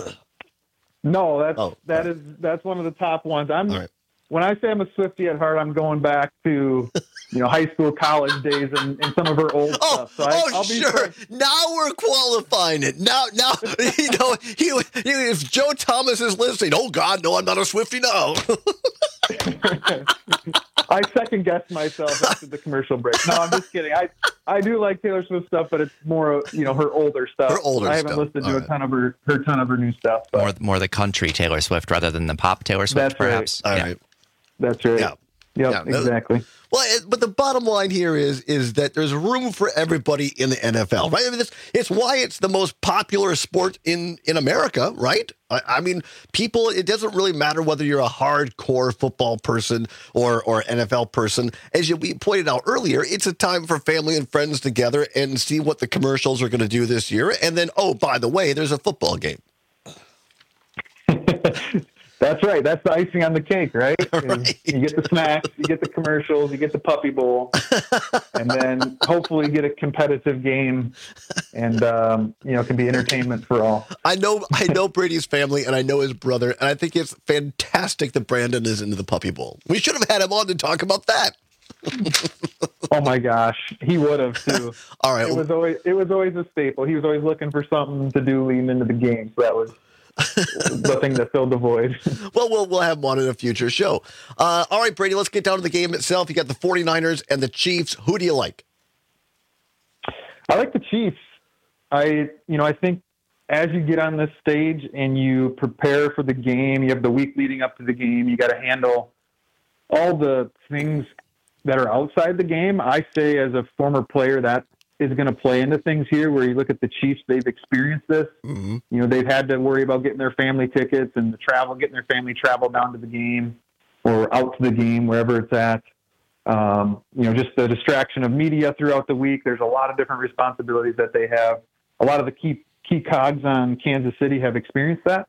No, that's one of the top ones. When I say I'm a Swiftie at heart, I'm going back to high school, college days, and some of her old stuff. So I'll be sure. Now we're qualifying it. Now, if Joe Thomas is listening, oh God, no, I'm not a Swiftie. No. I second guessed myself after the commercial break. No, I'm just kidding. I do like Taylor Swift stuff, but it's more her older stuff. I haven't listened to a ton of her new stuff. But. More the country Taylor Swift rather than the pop Taylor Swift, perhaps. Right. All right. That's right. Yeah, exactly. Well, but the bottom line here is that there's room for everybody in the NFL, right? I mean, it's why it's the most popular sport in America, right? I mean, people, it doesn't really matter whether you're a hardcore football person or NFL person. As we pointed out earlier, it's a time for family and friends together and see what the commercials are going to do this year. And then, oh, by the way, there's a football game. That's right. That's the icing on the cake, right? You get the snacks, you get the commercials, you get the Puppy Bowl, and then hopefully get a competitive game, and can be entertainment for all. I know Brady's family, and I know his brother, and I think it's fantastic that Brandon is into the Puppy Bowl. We should have had him on to talk about that. Oh my gosh, he would have too. All right, it was always a staple. He was always looking for something to do leading into the game. So that was the thing that filled the void. Well, we'll have him on in a future show. All right, Brady, let's get down to the game itself. You got the 49ers and the Chiefs. Who do you like? I like the Chiefs. I think as you get on this stage and you prepare for the game, you have the week leading up to the game, you got to handle all the things that are outside the game. I say as a former player that is going to play into things here where you look at the Chiefs, they've experienced this. Mm-hmm. They've had to worry about getting their family tickets and getting their family travel down to the game or out to the game, wherever it's at. Just the distraction of media throughout the week. There's a lot of different responsibilities that they have. A lot of the key cogs on Kansas City have experienced that.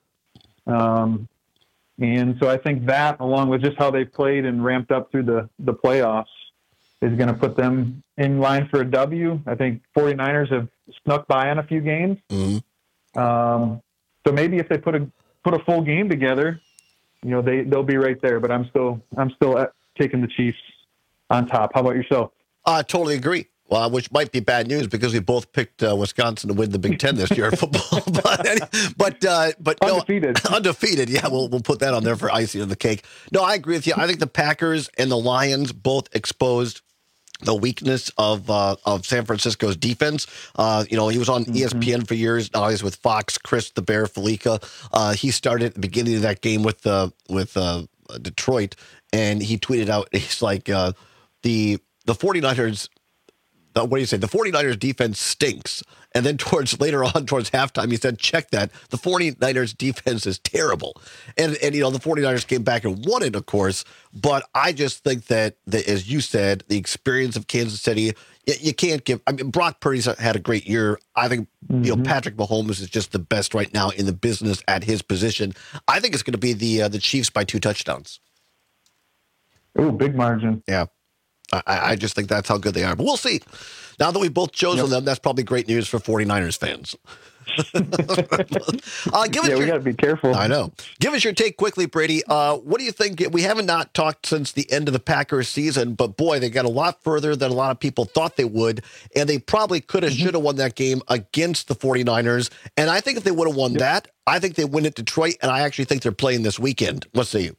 And so I think that, along with just how they've played and ramped up through the playoffs, is going to put them in line for a W. I think 49ers have snuck by on a few games. Mm-hmm. So maybe if they put a full game together, they'll be right there. But I'm still taking the Chiefs on top. How about yourself? I totally agree. Well, which might be bad news because we both picked Wisconsin to win the Big Ten this year in football. but undefeated. No, undefeated. Yeah, we'll put that on there for icing on the cake. No, I agree with you. I think the Packers and the Lions both exposed the weakness of San Francisco's defense. He was on ESPN for years. Now he's with Fox. Chris the Bear Felica. He started at the beginning of that game with Detroit, and he tweeted out, he's like, the 49ers. What do you say? The 49ers defense stinks. And then later on, towards halftime, he said, check that. The 49ers defense is terrible. And the 49ers came back and won it, of course. But I just think that as you said, the experience of Kansas City, you can't give. I mean, Brock Purdy's had a great year. I think, Patrick Mahomes is just the best right now in the business at his position. I think it's going to be the Chiefs by 2 touchdowns. Oh, big margin. Yeah. I just think that's how good they are. But we'll see. Now that we've both chosen them, that's probably great news for 49ers fans. We got to be careful. I know. Give us your take quickly, Brady. What do you think? We haven't not talked since the end of the Packers season, but boy, they got a lot further than a lot of people thought they would, and they probably could have, should have won that game against the 49ers. And I think if they would have won that, I think they win at Detroit, and I actually think they're playing this weekend. Let's see.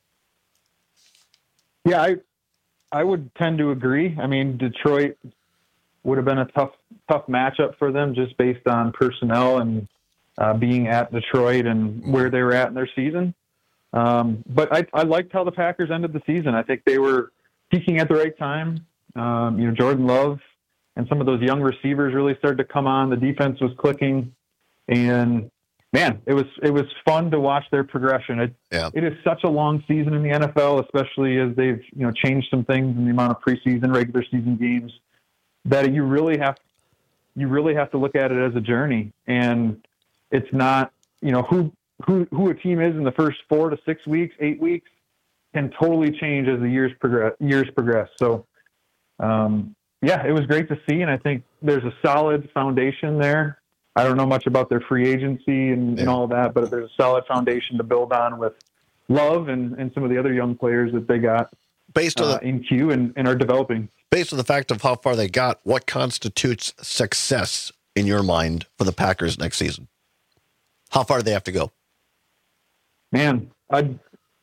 Yeah, I would tend to agree. I mean, Detroit would have been a tough matchup for them just based on personnel and being at Detroit and where they were at in their season. But I liked how the Packers ended the season. I think they were peaking at the right time. Jordan Love and some of those young receivers really started to come on. The defense was clicking, and man, it was fun to watch their progression. It is such a long season in the NFL, especially as they've changed some things in the amount of preseason, regular season games, that you really have to look at it as a journey. And it's not who a team is in the first 4 to 6 weeks, 8 weeks can totally change as the years progress. So it was great to see, and I think there's a solid foundation there. I don't know much about their free agency and all of that, but there's a solid foundation to build on with Love and some of the other young players that they got based on in queue and are developing. Based on the fact of how far they got, what constitutes success in your mind for the Packers next season? How far do they have to go? Man, that's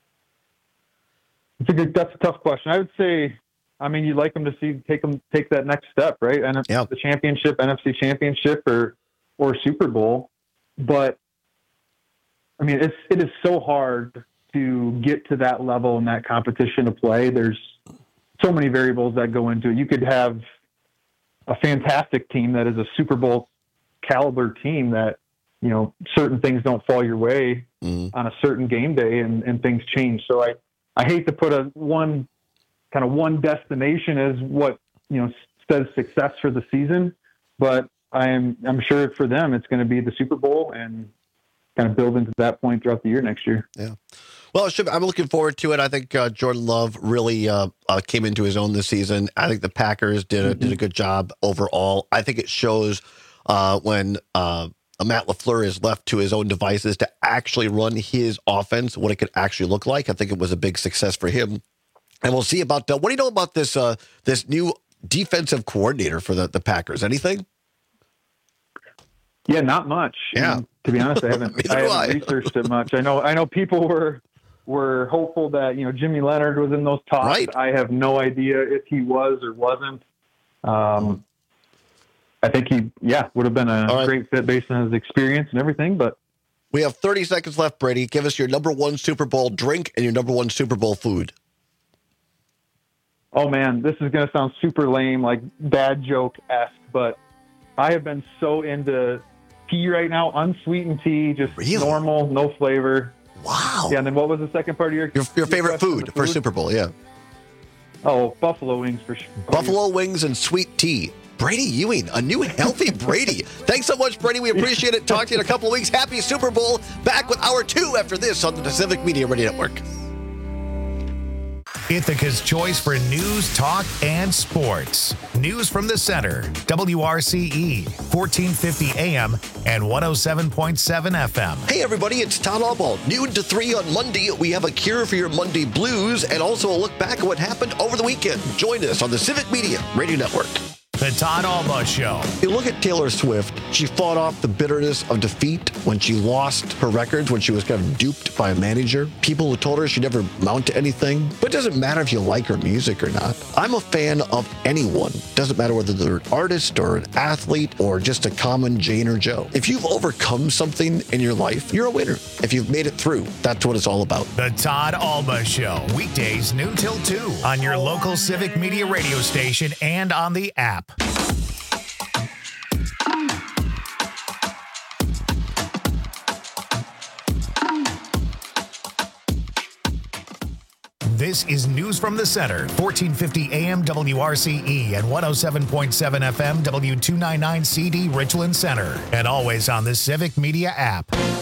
a tough question. I would say, you'd like them to take that next step, right? And the championship, NFC championship, or Super Bowl. But it is so hard to get to that level in that competition to play. There's so many variables that go into it. You could have a fantastic team that is a Super Bowl caliber team that, certain things don't fall your way on a certain game day and things change. So I hate to put one destination as what, says success for the season, but I'm sure for them it's going to be the Super Bowl and kind of build into that point throughout the year next year. Yeah. Well, I'm looking forward to it. I think Jordan Love really came into his own this season. I think the Packers did a good job overall. I think it shows when Matt LaFleur is left to his own devices to actually run his offense, what it could actually look like. I think it was a big success for him. And we'll see about what do you know about this new defensive coordinator for the Packers? Anything? Yeah, not much. Yeah. And to be honest, I haven't researched it much. I know people were hopeful that Jimmy Leonard was in those talks. Right. I have no idea if he was or wasn't. I think he would have been a great fit based on his experience and everything. But we have 30 seconds left, Brady. Give us your number one Super Bowl drink and your number one Super Bowl food. Oh man, this is going to sound super lame, like bad joke-esque, but I have been so into tea right now, unsweetened tea, just normal, no flavor. Wow. Yeah, and then what was the second part of your favorite food for Super Bowl? Yeah. Oh, buffalo wings for sure. Buffalo wings and sweet tea. Brady Ewing, a new healthy Brady. Thanks so much, Brady. We appreciate it. Talk to you in a couple of weeks. Happy Super Bowl. Back with Hour 2 after this on the Pacific Media Radio Network. Ithaca's choice for news, talk, and sports. News from the center. WRCE, 1450 AM and 107.7 FM. Hey, everybody, it's Todd Albaugh. Noon to 3 on Monday. We have a cure for your Monday blues and also a look back at what happened over the weekend. Join us on the Civic Media Radio Network. The Todd Alba Show. You look at Taylor Swift, she fought off the bitterness of defeat when she lost her records, when she was kind of duped by a manager. People who told her she'd never amount to anything. But it doesn't matter if you like her music or not. I'm a fan of anyone. Doesn't matter whether they're an artist or an athlete or just a common Jane or Joe. If you've overcome something in your life, you're a winner. If you've made it through, that's what it's all about. The Todd Alba Show. Weekdays noon till 2 on your local Civic Media radio station and on the app. This is News from the Center, 1450 AM WRCE and 107.7 FM W299 CD Richland Center, and always on the Civic Media app.